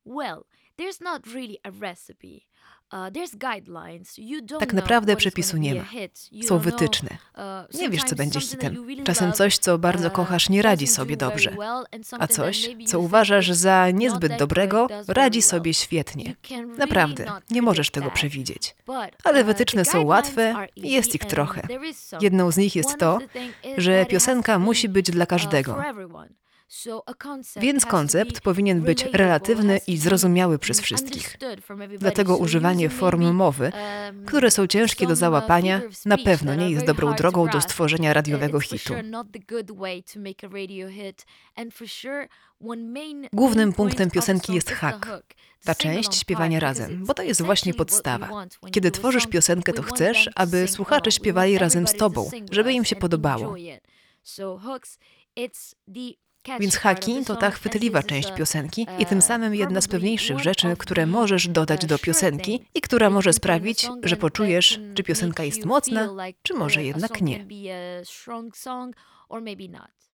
Well, there's not really a recipe. There's guidelines. You don't Tak know naprawdę what is przepisu gonna nie be a ma. hit. You Są don't know. wytyczne. Nie wiesz, co Sometimes będzie something that you hitem. really Czasem love, coś, co bardzo kochasz, nie radzi doesn't sobie do very dobrze. well, and A something that coś, maybe co you think uważasz it's za not niezbyt that dobrego, great, does radzi very sobie well. świetnie. You can really Naprawdę, not nie możesz predict tego that. przewidzieć. But, Ale the wytyczne są guidelines łatwe are i jest easy ich and trochę. there is some. Jedną z nich jest One to, of the thing is że that it has piosenka to be, musi być dla każdego. for everyone. So a concept Więc has to koncept be powinien być relatable, relatywny has to i be zrozumiały przez wszystkich. understood from everybody. Dlatego So używanie using form maybe, mowy, które są ciężkie do some, załapania, figure of na speech pewno that nie are jest very dobrą hard to drogą do grasp. stworzenia radiowego It's for hitu. sure not the good way to make a radio hit. And for sure one main Głównym point punktem of the piosenki song jest is the hack. hook. Ta Sing-along część part, śpiewania because razem, it's bo to jest właśnie essentially what we podstawa. want when you Kiedy do a tworzysz song. piosenkę, to We want chcesz, them to aby sing słuchacze along. We śpiewali want razem z everybody to tobą, sing with żeby im us się and podobało. enjoy it. So hooks, it's the catchy Więc part of haki the to song, ta and chwytliwa this is część piosenki i tym samym jedna z probably pewniejszych one rzeczy, of które the, możesz dodać do sure piosenki things i która that you może can put in a sprawić, song że and poczujesz, that czy can piosenka make jest you mocna, feel like czy może a jednak song nie. can be a strong song or maybe not.